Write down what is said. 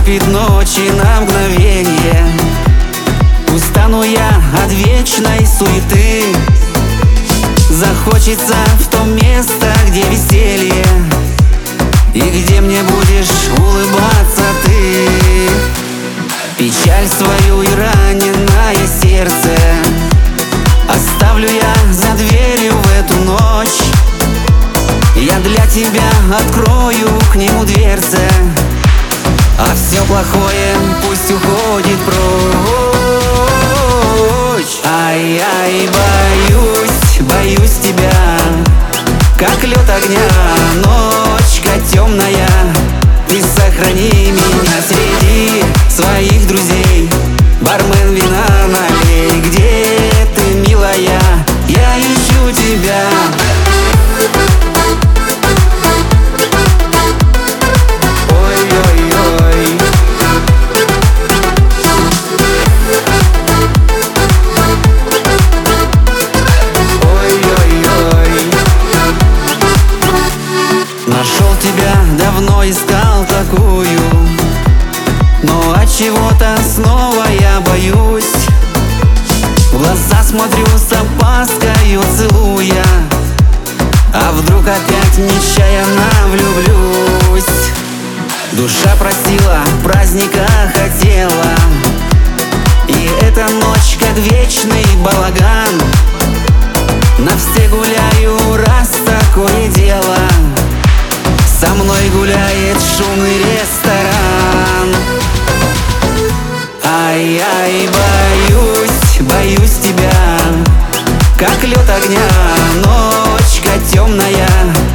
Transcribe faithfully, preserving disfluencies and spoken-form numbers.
наступит ночи на мгновенье. Устану я от вечной суеты. Захочется в то место, где веселье, и где мне будешь улыбаться ты. Печаль свою и раненое сердце оставлю я за дверью в эту ночь. Я для тебя открою к нему дверцы, а все плохое пусть уходит прочь. Ай-яй, боюсь, боюсь тебя, как лед огня, ночка темная. Ты сохрани меня среди своих друзей. Бармен, вина налей, где ты, милая? Я ищу тебя. Нашел тебя, давно искал такую, но от чего-то снова я боюсь. В глаза смотрю с опаской, целуя, а вдруг опять нечаянно влюблюсь. Душа просила, праздника хотела, и эта ночь как вечный балаган. На все гуляю, раз такое дело, со мной гуляет шумный ресторан. Ай-яй, боюсь, боюсь тебя, как лед огня, ночка темная.